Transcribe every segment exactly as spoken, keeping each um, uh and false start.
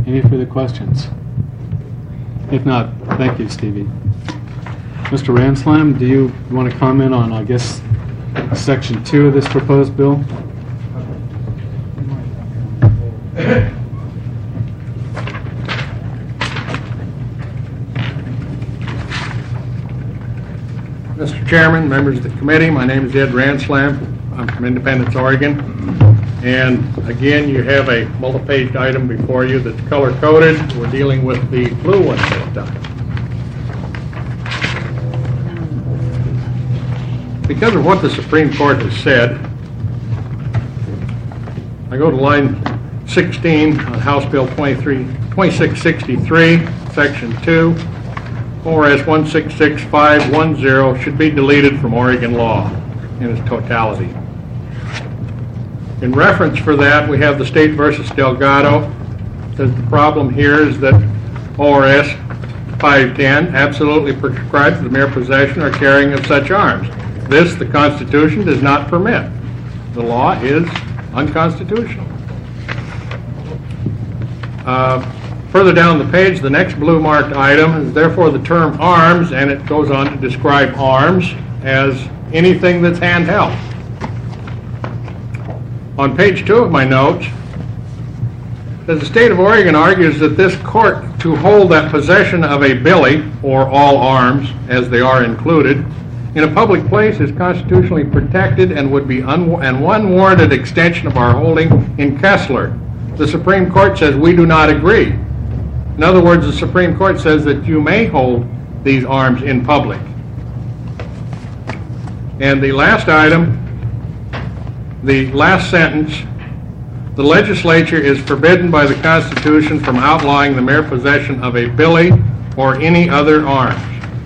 Any further questions? If not, thank you, Stevie. Mister Ranslam, do you want to comment on, I guess, Section two of this proposed bill? Mister Chairman, members of the committee, my name is Ed Ranslam. I'm from Independence, Oregon. And again, you have a multi-page item before you that's color-coded. We're dealing with the blue one this time. Because of what the Supreme Court has said, I go to line sixteen on House Bill twenty-six sixty-three, Section two. O R S one six six five one zero should be deleted from Oregon law in its totality. In reference for that, we have the State versus Delgado. Says the problem here is that O R S five ten absolutely prescribes the mere possession or carrying of such arms. This, the Constitution does not permit. The law is unconstitutional. Uh, Further down the page, the next blue marked item is therefore the term arms, and it goes on to describe arms as anything that's handheld. On page two of my notes, the state of Oregon argues that this court to hold that possession of a billy, or all arms, as they are included, in a public place is constitutionally protected and would be un- an unwarranted extension of our holding in Kessler. The Supreme Court says we do not agree. In other words, the Supreme Court says that you may hold these arms in public. And the last item, the last sentence, the legislature is forbidden by the Constitution from outlawing the mere possession of a billy or any other arms.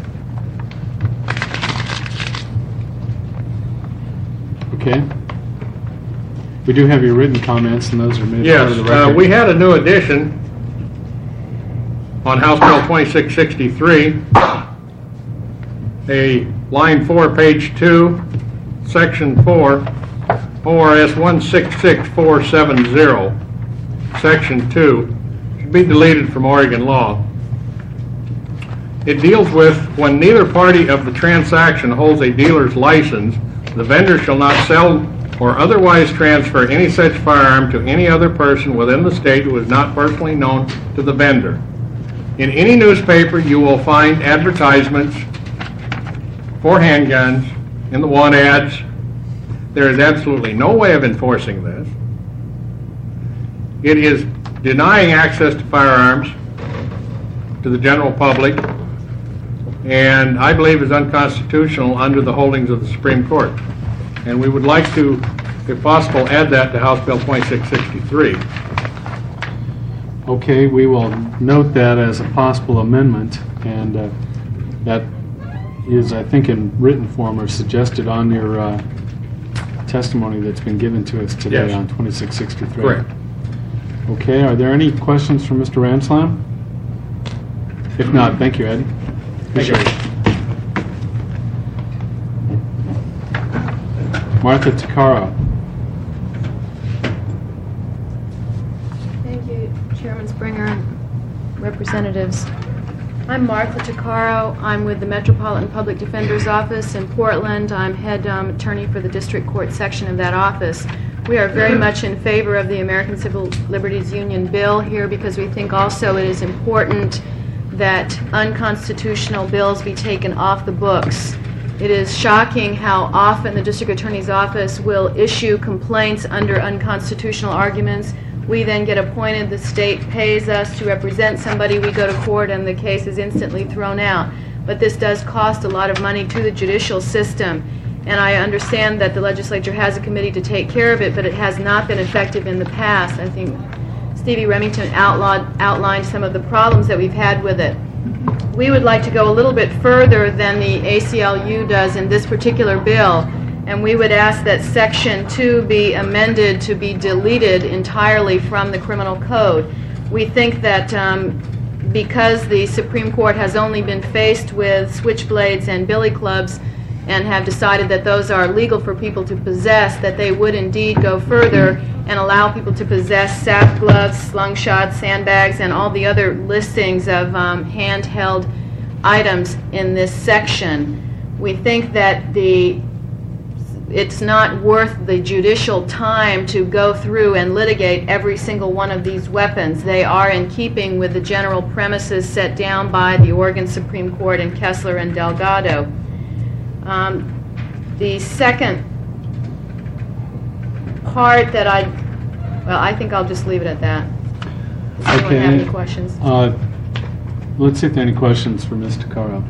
Okay. We do have your written comments, and those are made yes, part of the record. Uh, we had a new addition on House Bill twenty-six sixty-three, a line four, page two, section four, O R S one six six four seven zero, section two, should be deleted from Oregon law. It deals with when neither party of the transaction holds a dealer's license, the vendor shall not sell or otherwise transfer any such firearm to any other person within the state who is not personally known to the vendor. In any newspaper, you will find advertisements for handguns in the want ads. There is absolutely no way of enforcing this. It is denying access to firearms to the general public, and I believe is unconstitutional under the holdings of the Supreme Court. And we would like to, if possible, add that to House Bill twenty-six sixty-three. Okay, we will note that as a possible amendment, and uh, that is, I think, in written form or suggested on your uh, testimony that's been given to us today. Yes. On twenty-six sixty-three. Correct. Okay, are there any questions from Mister Ranslam? If not, thank you, Ed. Thank you. Martha Takaro. Thank you, Chairman Springer and representatives. I'm Martha Takaro. I'm with the Metropolitan Public Defender's Office in Portland. I'm head um, attorney for the District Court section of that office. We are very much in favor of the American Civil Liberties Union bill here because we think also it is important that unconstitutional bills be taken off the books. It is shocking how often the District Attorney's Office will issue complaints under unconstitutional arguments. We then get appointed, the state pays us to represent somebody, we go to court, and the case is instantly thrown out. But this does cost a lot of money to the judicial system. And I understand that the legislature has a committee to take care of it, but it has not been effective in the past. I think Stevie Remington outlawed, outlined some of the problems that we've had with it. We would like to go a little bit further than the A C L U does in this particular bill, and we would ask that Section two be amended to be deleted entirely from the criminal code. We think that um, because the Supreme Court has only been faced with switchblades and billy clubs and have decided that those are legal for people to possess, that they would indeed go further and allow people to possess sap gloves, slingshots, sandbags, and all the other listings of um, handheld items in this section. We think that the it's not worth the judicial time to go through and litigate every single one of these weapons. They are in keeping with the general premises set down by the Oregon Supreme Court in Kessler and Delgado. Um, the second part that I, well, I think I'll just leave it at that. Does anyone Okay. have any questions? Uh, let's see if there are any questions for Miz Tuccaro.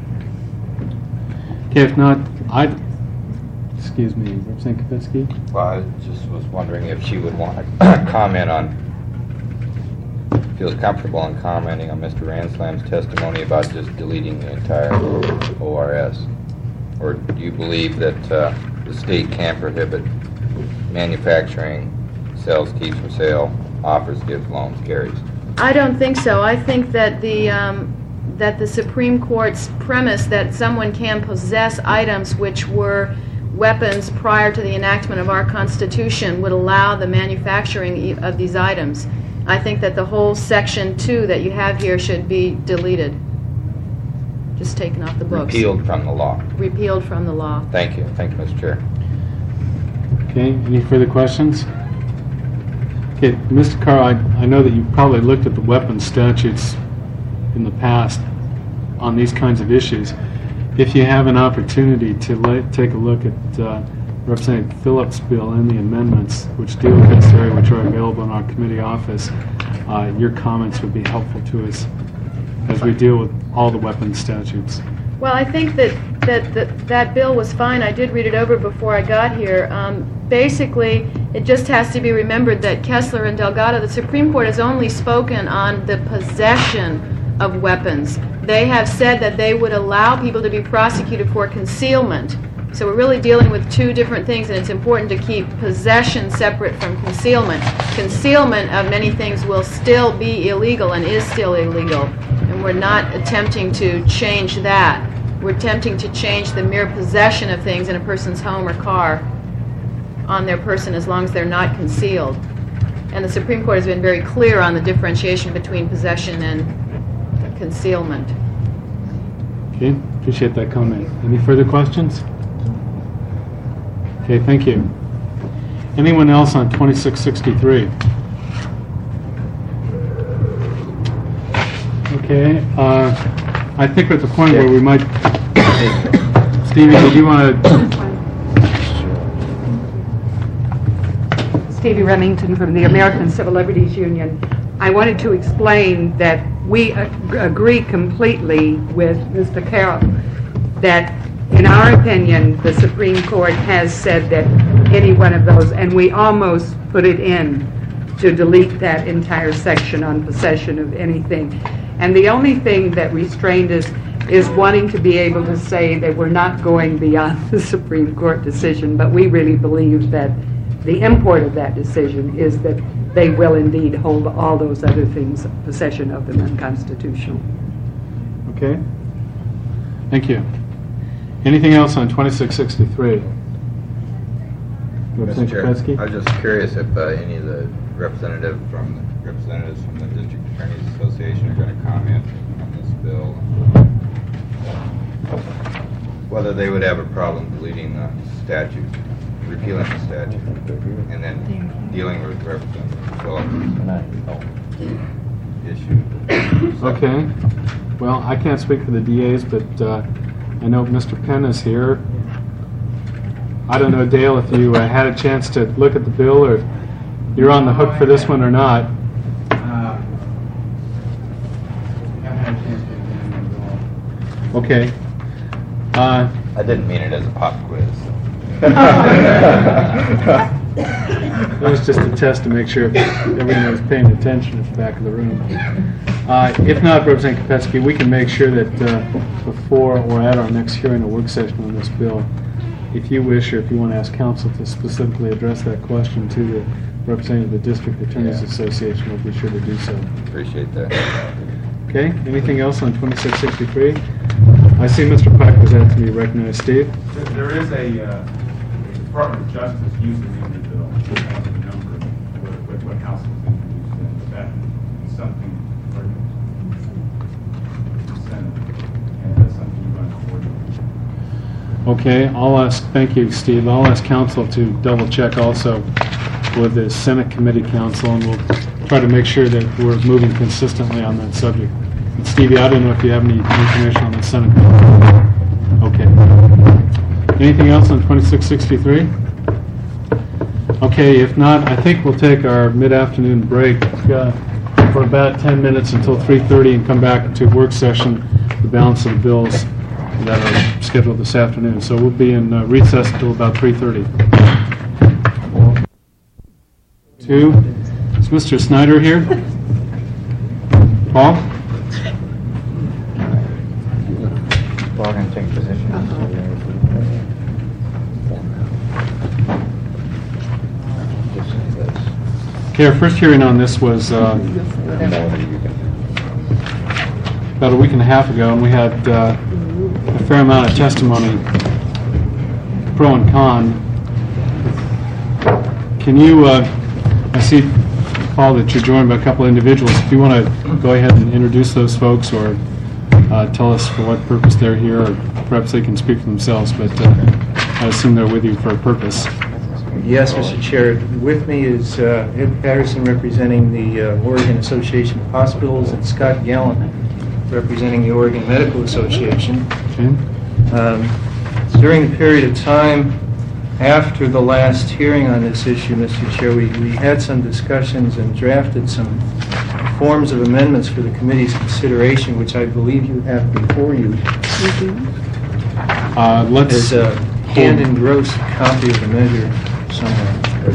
Okay, if not, I, excuse me, Representative Kopetsky? Well, I just was wondering if she would want to comment on, feels comfortable in commenting on Mister Ranslam's testimony about just deleting the entire O R S. Or do you believe that uh, the state can prohibit manufacturing, sells, keeps for sale, offers, gives, loans, carries? I don't think so. I think that the um, that the Supreme Court's premise that someone can possess items which were weapons prior to the enactment of our Constitution would allow the manufacturing e- of these items. I think that the whole Section two that you have here should be deleted, just taken off the books. Repealed from the law. Repealed from the law. Thank you. Thank you, Mister Chair. Okay, any further questions? Okay, Mister Carr, I, I know that you've probably looked at the weapons statutes in the past on these kinds of issues. If you have an opportunity to le- take a look at uh, Representative Phillips' bill and the amendments which deal with this area, which are available in our committee office, uh, your comments would be helpful to us as we deal with all the weapons statutes. Well, I think that that, that that bill was fine. I did read it over before I got here. Um, basically, it just has to be remembered that Kessler and Delgado, the Supreme Court has only spoken on the possession of weapons. They have said that they would allow people to be prosecuted for concealment. So we're really dealing with two different things, and it's important to keep possession separate from concealment. Concealment of many things will still be illegal and is still illegal, and we're not attempting to change that. We're attempting to change the mere possession of things in a person's home or car on their person as long as they're not concealed. And the Supreme Court has been very clear on the differentiation between possession and concealment. Okay, appreciate that comment. Any further questions? Okay, thank you. Anyone else on twenty-six sixty-three? Okay, uh, I think we're at the point where we might... Stevie, did you want to... Stevie Remington from the American Civil Liberties Union. I wanted to explain that we ag- agree completely with Mister Carroll that, in our opinion, the Supreme Court has said that any one of those, and we almost put it in to delete that entire section on possession of anything. And the only thing that restrained us is wanting to be able to say that we're not going beyond the Supreme Court decision, but we really believe that the import of that decision is that they will indeed hold all those other things, possession of them, unconstitutional. Okay. Thank you. Anything else on twenty-six sixty-three? Mister Chair, Kopetsky? I was just curious if uh, any of the representative from the representatives from the District Attorneys Association are going to comment on this bill, whether they would have a problem deleting the statute, repealing the statute, and then dealing with Representative Phillips' issue. Okay. Well, I can't speak for the D As, but uh, I know Mister Penn is here. I don't know, Dale, if you uh, had a chance to look at the bill, or you're on the hook for this one or not. Uh, haven't had a chance to examine it at all. Okay. Uh, I didn't mean it as a pop quiz. It was just a test to make sure everyone was paying attention at the back of the room. Uh, if not, Representative Kopetsky, we can make sure that uh, before or at our next hearing or work session on this bill, if you wish or if you want to ask counsel to specifically address that question to the representative of the District Attorneys Yeah. Association, we'll be sure to do so. Appreciate that. Okay, anything else on twenty-six sixty-three? I see Mister Pike was asked to be recognized. Steve? There- There is a uh, Department of Justice uses in the bill, uh, the number of Okay, I'll ask, thank you, Steve. I'll ask council to double check also with the Senate Committee Council, and we'll try to make sure that we're moving consistently on that subject. And Stevie, I don't know if you have any information on the Senate bill. Okay. Anything else on twenty-six sixty-three? Okay, if not, I think we'll take our mid-afternoon break uh, for about ten minutes until three thirty and come back to work session, the balance of the bills that are scheduled this afternoon. So we'll be in uh, recess until about three thirty. Two. Is Mister Snyder here? Paul? Paul can take position. Okay, our first hearing on this was uh, about a week and a half ago, and we had uh, a fair amount of testimony, pro and con. Can you, uh, I see, Paul, that you're joined by a couple of individuals. If you want to go ahead and introduce those folks, or uh, tell us for what purpose they're here, or perhaps they can speak for themselves, but uh, I assume they're with you for a purpose. Yes, Mister Chair. With me is uh, Ed Patterson representing the uh, Oregon Association of Hospitals, and Scott Gallant representing the Oregon Medical Association. Okay. Um, During the period of time after the last hearing on this issue, Mister Chair, we, we had some discussions and drafted some forms of amendments for the committee's consideration, which I believe you have before you. Uh, let's. There's a hand-engrossed copy of the measure somewhere.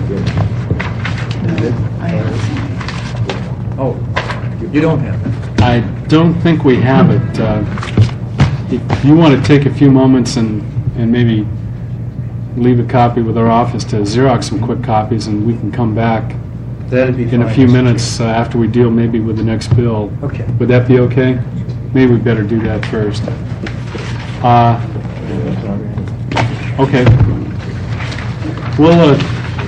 Oh, you don't have it. I don't think we have it. Uh, if you want to take a few moments and, and maybe leave a copy with our office to Xerox some quick copies, and we can come back That'd be in a fine, few Mister minutes uh, after we deal maybe with the next bill. Okay. Would that be okay? Maybe we better do that first. Uh, okay. We'll uh,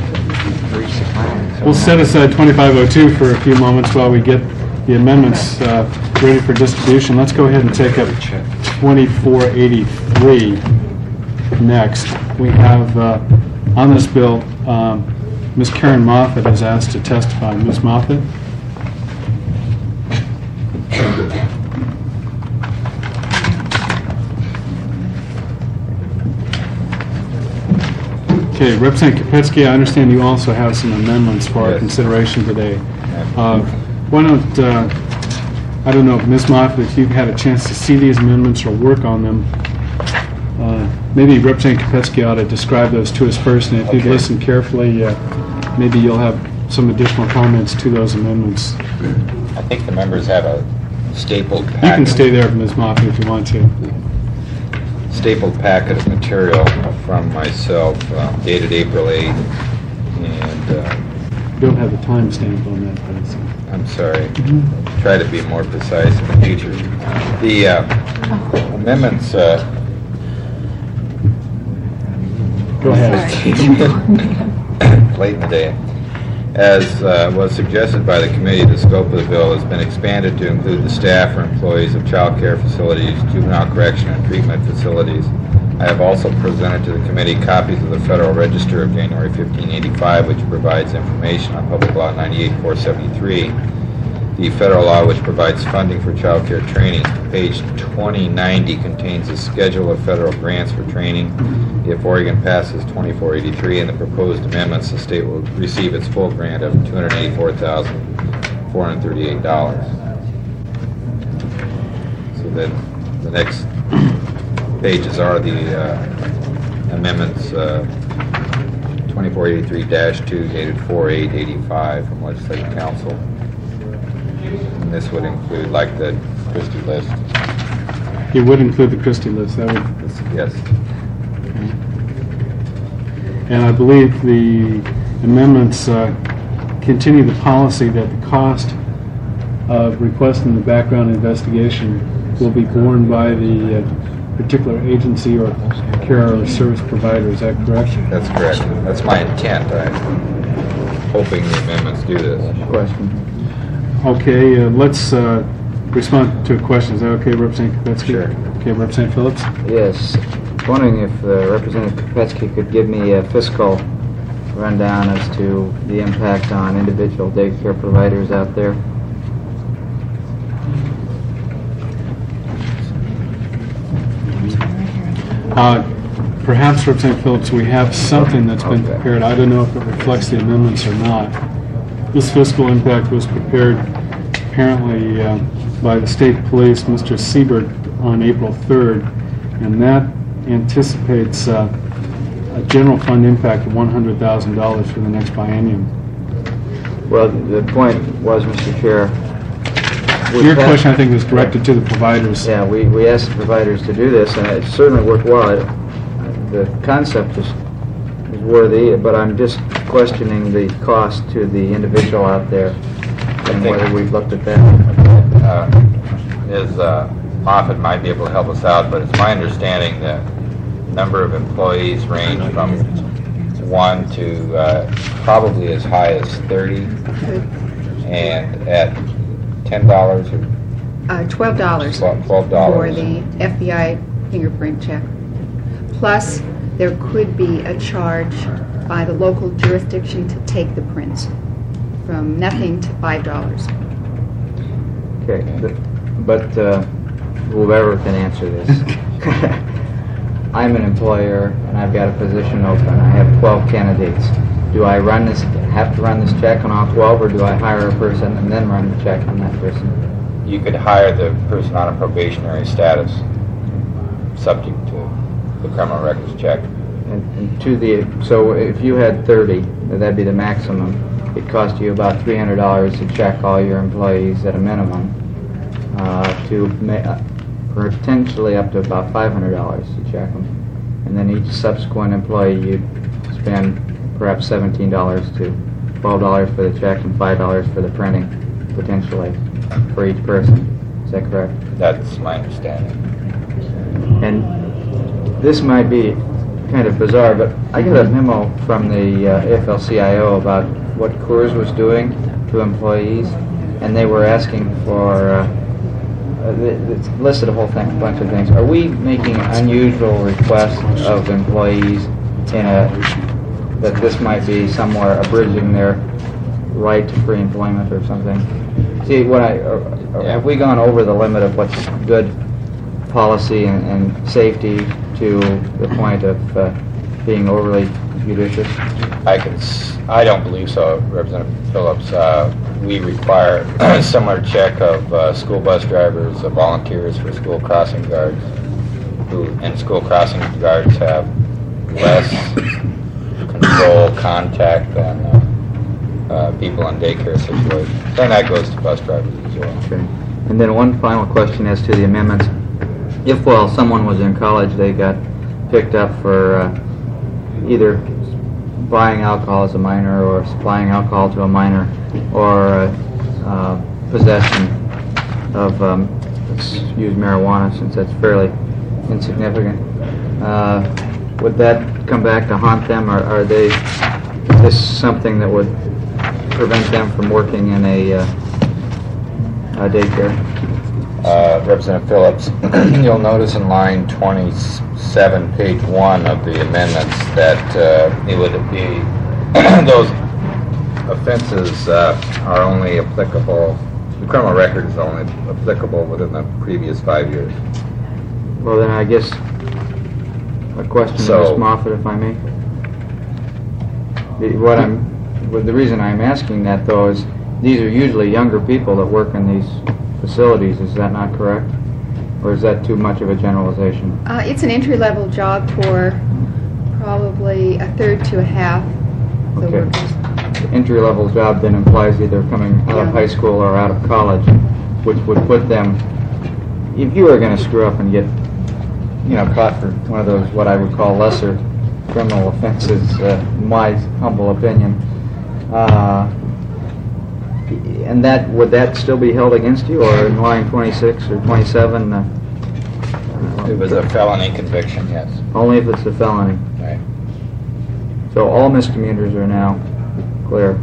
we'll set aside twenty-five oh two for a few moments while we get the amendments uh, ready for distribution. Let's go ahead and take up twenty-four eighty-three next. We have uh, on this bill, um, Miz Karen Moffett is asked to testify. Miz Moffett? Okay, Representative Kopetsky, I understand you also have some amendments for our Yes. consideration today. Uh, Why don't, uh, I don't know, Miz Moffett, if you've had a chance to see these amendments or work on them, uh, maybe Representative Kopetsky ought to describe those to us first, and if you'd Okay. listen carefully, uh, maybe you'll have some additional comments to those amendments. I think the members have a stapled packet. You can stay there, Miz Moffett, if you want to. Stapled packet of material from myself uh, dated April eighth, and uh, You don't have a timestamp on that, but it's- I'm sorry, try to be more precise in the future. The uh, amendments, uh, Go ahead. late in the day. As uh, was suggested by the committee, the scope of the bill has been expanded to include the staff or employees of child care facilities, juvenile correction and treatment facilities. I have also presented to the committee copies of the Federal Register of January fifteen eighty-five, which provides information on Public Law ninety-eight four seventy-three, the federal law which provides funding for child care training. Page twenty ninety contains a schedule of federal grants for training. If Oregon passes twenty-four eighty-three and the proposed amendments, the state will receive its full grant of two hundred eighty-four thousand four hundred thirty-eight dollars. So then the next pages are the uh, amendments uh, twenty-four eighty-three dash two dated four eight eighty-five from Legislative Council. And this would include like the Christie list. You would include the Christie list, that would... This- Yes. And I believe the amendments uh, continue the policy that the cost of requesting the background investigation will be borne by the uh, particular agency or care or service provider. Is that correct? That's correct. That's my intent. I'm hoping the amendments do this. Question. Okay, uh, let's uh, respond to a question. Is that okay, Representative Kopetsky? Sure. Okay, Representative Phillips? Yes. wondering if uh, Representative Kopetsky could give me a fiscal rundown as to the impact on individual daycare providers out there. Uh, Perhaps, Representative Phillips, we have something that's been Okay. prepared. I don't know if it reflects the amendments or not. This fiscal impact was prepared apparently uh, by the state police, Mister Siebert, on April third, and that anticipates uh, a general fund impact of one hundred thousand dollars for the next biennium. Well, the point was, Mister Chair, we Your passed- question, I think, was directed to the providers. Yeah, we, we asked the providers to do this, and it's certainly worthwhile. It- The concept is, is worthy, but I'm just questioning the cost to the individual out there and think- whether we've looked at that. Uh, Ms. uh, Moffett might be able to help us out, but it's my understanding that number of employees range from one to uh, probably as high as thirty, and at ten dollars or Uh, twelve dollars twelve for dollars. the F B I fingerprint check. Plus, there could be a charge by the local jurisdiction to take the prints, from nothing to five dollars. Okay, but, but uh, whoever can answer this. I'm an employer, and I've got a position open. I have twelve candidates. Do I run this, have to run this check on all twelve, or do I hire a person and then run the check on that person? You could hire the person on a probationary status, subject to the criminal records check. And, and to the, so if you had thirty, that'd be the maximum. It cost you about three hundred dollars to check all your employees at a minimum, uh, to ma- uh, potentially up to about five hundred dollars to check them. And then each subsequent employee, you'd spend perhaps seventeen dollars to twelve dollars for the check and five dollars for the printing, potentially, for each person. Is that correct? That's my understanding. And this might be kind of bizarre, but I got a memo from the uh, A F L C I O about what Coors was doing to employees, and they were asking for, uh, uh, it listed a whole thing, bunch of things. Are we making unusual requests of employees in a, that this might be somewhere abridging their right to free employment or something? See, what I, uh, have we gone over the limit of what's good policy and, and safety to the point of uh, being overly judicious? I can, s- I don't believe so, Representative Phillips. Uh, we require a similar check of uh, school bus drivers, uh, volunteers for school crossing guards, who, and school crossing guards have less control, contact than uh, uh, people in daycare situations. And that goes to bus drivers as well. Okay. And then one final question as to the amendments. If while someone was in college, they got picked up for uh, either buying alcohol as a minor or supplying alcohol to a minor, or uh, uh, possession of, um, let's use marijuana since that's fairly insignificant, uh, would that come back to haunt them, or are they, is this something that would prevent them from working in a, uh, a daycare? Uh, Representative Phillips, you'll notice in line twenty-seven, page one of the amendments, that uh, it would be, those offenses uh, are only applicable, the criminal record is only applicable within the previous five years. Well, then I guess a question to So- Miz Moffett, if I may. The, what I'm, well, the reason I'm asking that, though, is these are usually younger people that work in these facilities. Is that not correct? Or is that too much of a generalization? Uh, it's an entry-level job for probably a third to a half the Okay. workers. Entry-level job then implies either coming out of Yeah. high school or out of college, which would put them, if you were going to screw up and get, you know, caught for one of those, what I would call lesser criminal offenses, uh, in my humble opinion, uh, and that, would that still be held against you, or in line twenty-six or twenty-seven? Uh, It was a felony conviction, yes. Only if it's a felony. Right. So all misdemeanors are now clear.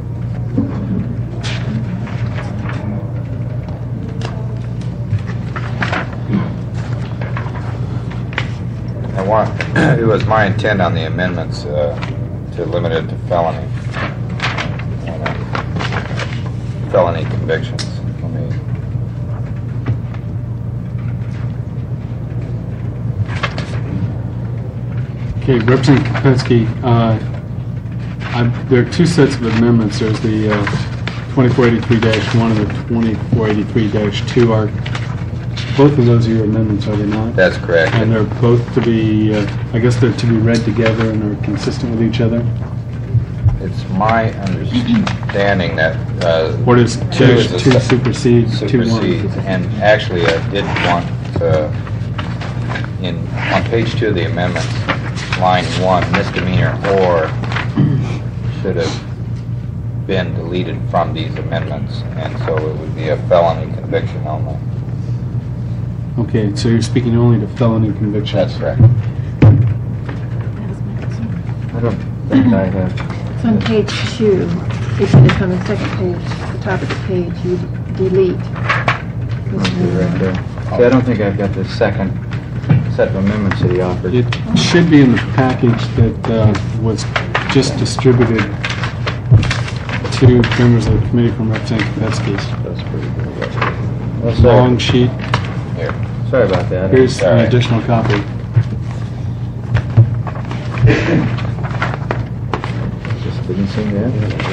I want it was my intent on the amendments uh, to limit it to felony. And, uh, felony convictions. Let me. Okay, Representative Kopetsky, uh, I- there are two sets of amendments. There's the uh, twenty-four eighty-three dash one and the twenty-four eighty-three dash two. Are both of those are your amendments, are they not? That's correct. And they're both to be, uh, I guess they're to be read together and are consistent with each other? It's my understanding that uh, Or does two dash is a two se- supersede two one? supersedes. And actually, I did want to, in, on page two of the amendments, line one, misdemeanor or should have been deleted from these amendments, and so it would be a felony conviction only. Okay, so you're speaking only to felony convictions? That's correct. I don't think I have. It's on page two. It's it's on the second page, the top of the page. You delete. Okay, right there. See, I don't think I've got the second set of amendments that he offered. It should be in the package that uh, was just distributed to members of the committee from Representative Kopetsky's. That's pretty good. Well, Long sorry. sheet. Here. Sorry about that. Here's an Alright. additional copy. Just didn't seem to have it.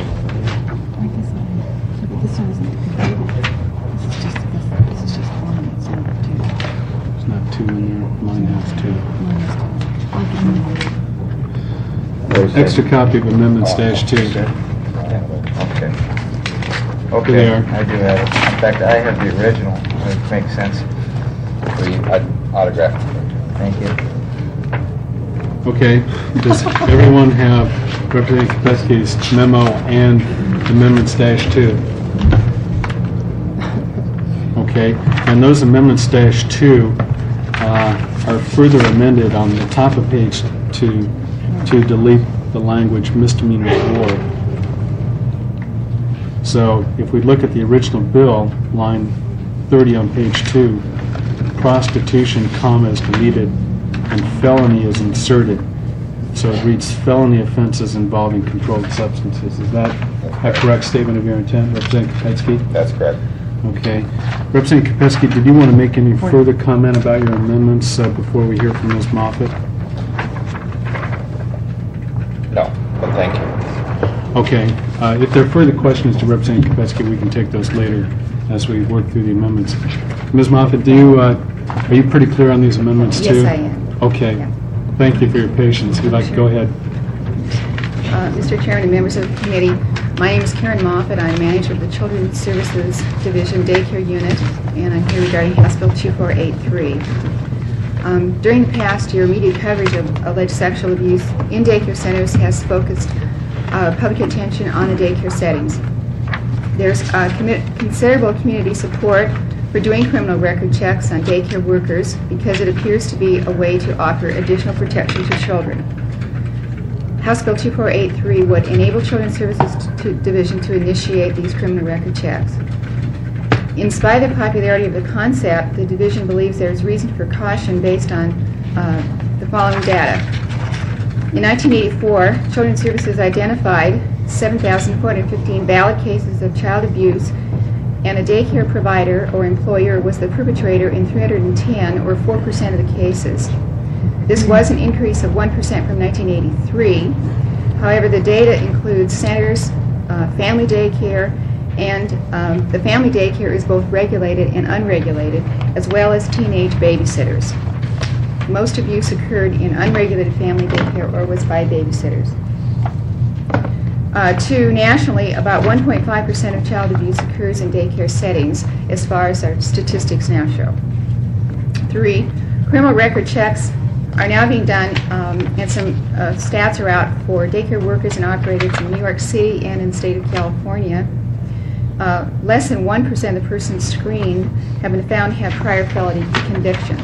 This one isn't completed. This is just, this, this is just one, it's not two. There's not two in there. Mine has two. Mine is two. There's Extra that. copy of amendments dash two. Okay. Okay, There they are. I do have it. In fact, I have the original, which makes sense. So you I'd autograph it. Thank you. Okay, does everyone have Representative Kopetsky's memo and amendments dash two? Okay, and those amendments dash two uh, are further amended on the top of page two to delete the language misdemeanor or. So if we look at the original bill, line thirty on page two, prostitution, comma, is deleted and felony is inserted. So it reads felony offenses involving controlled substances. Is that a correct statement of your intent, Representative Kopetsky? That's correct. Okay. Representative Kopetsky, did you want to make any further comment about your amendments uh, before we hear from Miz Moffett? No, but thank you. Okay. Uh, if there are further questions to Representative Kopetsky, we can take those later as we work through the amendments. Miz Moffett, do you, uh, are you pretty clear on these amendments too? Yes, I am. Okay. Yeah. Thank you for your patience. If you'd like to go ahead. Uh, Mister Chairman and members of the committee, my name is Karen Moffett. I'm manager of the Children's Services Division Daycare Unit, and I'm here regarding House Bill two four eight three. Um, during the past year, media coverage of alleged sexual abuse in daycare centers has focused uh, public attention on the daycare settings. There's uh, commi- considerable community support for doing criminal record checks on daycare workers because it appears to be a way to offer additional protection to children. House Bill two four eight three would enable Children's Services to, Division to initiate these criminal record checks. In spite of the popularity of the concept, the division believes there is reason for caution based on uh, the following data. In nineteen eighty-four, Children's Services identified seven thousand four hundred fifteen valid cases of child abuse, and a daycare provider or employer was the perpetrator in three hundred ten, or four percent of the cases. This was an increase of one percent from nineteen eighty-three. However, the data includes centers, uh, family daycare, and um, the family daycare is both regulated and unregulated, as well as teenage babysitters. Most abuse occurred in unregulated family daycare or was by babysitters. Uh, two, nationally, about one point five percent of child abuse occurs in daycare settings, as far as our statistics now show. Three, criminal record checks are now being done, um, and some uh, stats are out for daycare workers and operators in New York City and in the state of California. Uh, less than one percent of the persons screened have been found to have prior felony convictions.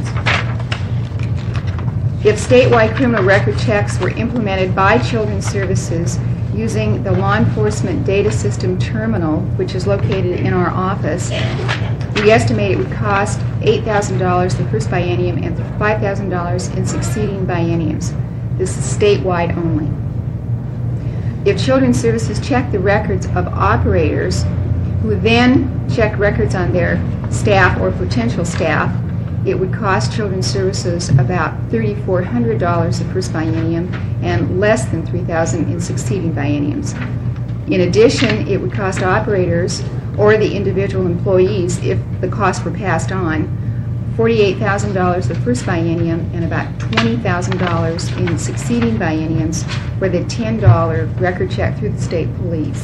If statewide criminal record checks were implemented by Children's Services using the Law Enforcement Data System Terminal, which is located in our office, we estimate it would cost eight thousand dollars the first biennium and five thousand dollars in succeeding bienniums. This is statewide only. If Children's Services check the records of operators who then check records on their staff or potential staff, it would cost Children's Services about three thousand four hundred dollars the first biennium and less than three thousand dollars in succeeding bienniums. In addition, it would cost operators or the individual employees, if the costs were passed on, forty-eight thousand dollars the first biennium and about twenty thousand dollars in succeeding bienniums for the ten dollar record check through the state police.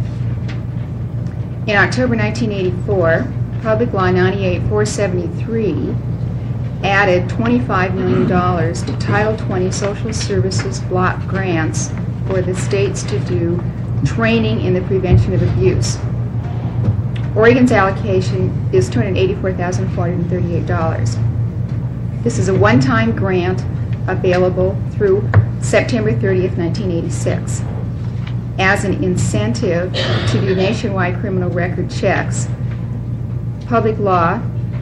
In October nineteen eighty-four, Public Law ninety-eight four seventy-three added twenty-five million dollars to Title twenty Social Services block grants for the states to do training in the prevention of abuse. Oregon's allocation is two hundred eighty-four thousand four hundred thirty-eight dollars. This is a one-time grant available through September thirtieth, nineteen eighty-six. As an incentive to do nationwide criminal record checks, public law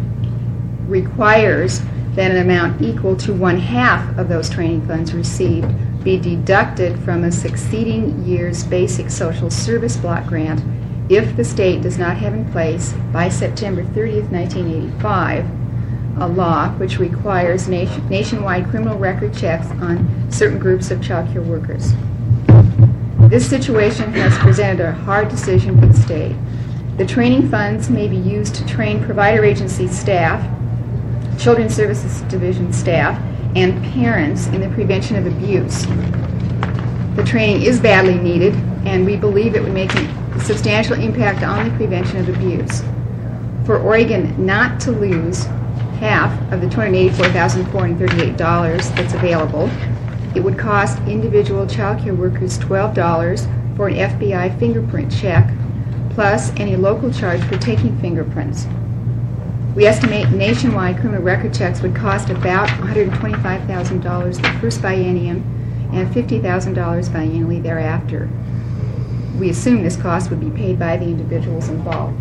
requires that an amount equal to one-half of those training funds received be deducted from a succeeding year's basic social service block grant if the state does not have in place by September thirtieth, nineteen eighty-five, a law which requires nation nationwide criminal record checks on certain groups of child care workers. This situation has presented a hard decision for the state. The training funds may be used to train provider agency staff, Children's Services Division staff, and parents in the prevention of abuse. The training is badly needed, and we believe it would make a substantial impact on the prevention of abuse. For Oregon not to lose half of the two hundred eighty-four thousand four hundred thirty-eight dollars that's available, it would cost individual child care workers twelve dollars for an F B I fingerprint check, plus any local charge for taking fingerprints. We estimate nationwide criminal record checks would cost about one hundred twenty-five thousand dollars the first biennium and fifty thousand dollars biennially thereafter. We assume this cost would be paid by the individuals involved.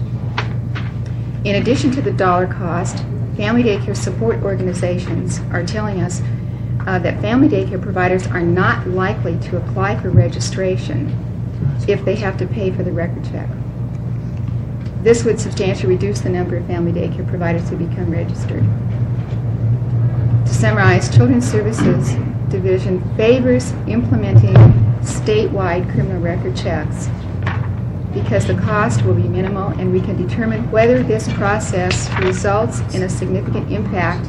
In addition to the dollar cost, family daycare support organizations are telling us uh, that family daycare providers are not likely to apply for registration if they have to pay for the record check. This would substantially reduce the number of family daycare providers who become registered. To summarize, Children's Services Division favors implementing statewide criminal record checks because the cost will be minimal and we can determine whether this process results in a significant impact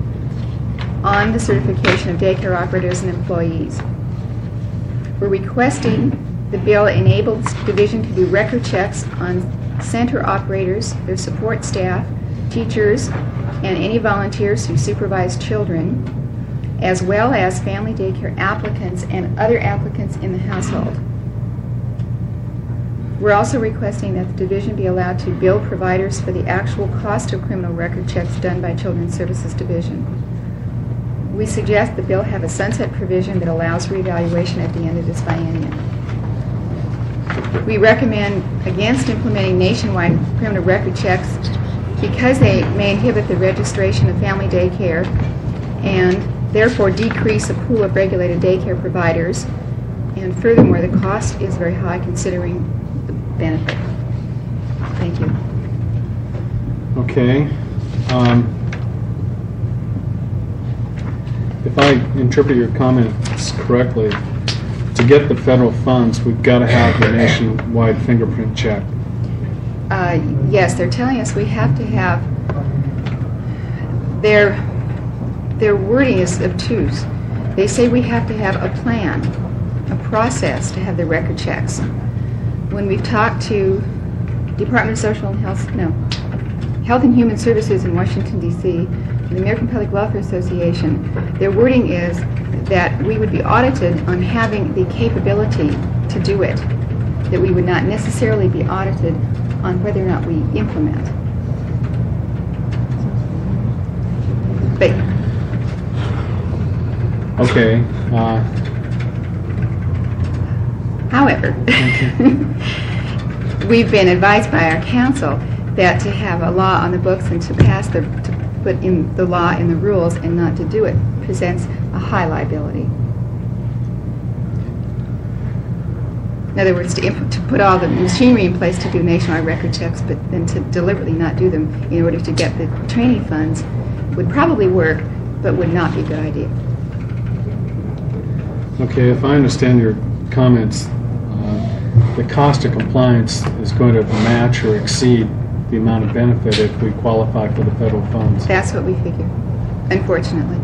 on the certification of daycare operators and employees. We're requesting the bill enables division to do record checks on center operators, their support staff, teachers, and any volunteers who supervise children, as well as family daycare applicants and other applicants in the household. We're also requesting that the division be allowed to bill providers for the actual cost of criminal record checks done by Children's Services Division. We suggest the bill have a sunset provision that allows reevaluation at the end of this biennium. We recommend against implementing nationwide criminal record checks because they may inhibit the registration of family daycare and therefore decrease a pool of regulated daycare providers, and furthermore the cost is very high considering the benefit. Thank you. Okay. Um, if I interpret your comments correctly, to get the federal funds, we've got to have the nationwide fingerprint check. Uh, yes, they're telling us we have to have, their, their wording is obtuse. They say we have to have a plan, a process to have the record checks. When we've talked to Department of Social and Health, no, Health and Human Services in Washington, D C, and the American Public Welfare Association, their wording is that we would be audited on having the capability to do it, that we would not necessarily be audited on whether or not we implement. But, okay. Uh, however, we've been advised by our council that to have a law on the books and to pass the, to put in the law and the rules and not to do it presents a high liability. In other words, to, imp- to put all the machinery in place to do nationwide record checks, but then to deliberately not do them in order to get the training funds would probably work, but would not be a good idea. Okay, if I understand your comments, uh, the cost of compliance is going to match or exceed the amount of benefit if we qualify for the federal funds. That's what we figure, unfortunately.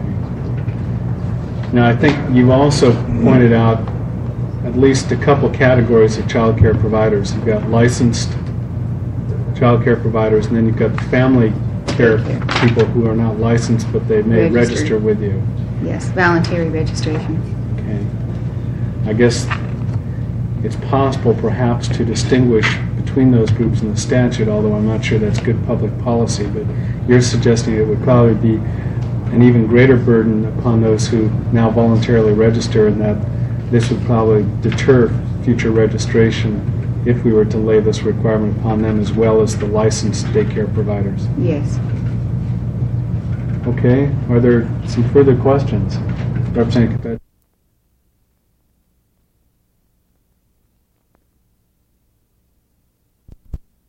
Now, I think you also pointed out at least a couple categories of child care providers. You've got licensed child care providers, and then you've got family care people who are not licensed, but they may Registered. register with you. Yes, voluntary registration. Okay. I guess it's possible perhaps to distinguish between those groups in the statute, although I'm not sure that's good public policy, but you're suggesting it would probably be an even greater burden upon those who now voluntarily register, and that this would probably deter future registration if we were to lay this requirement upon them as well as the licensed daycare providers. Yes. Okay, are there some further questions? Representative Caput.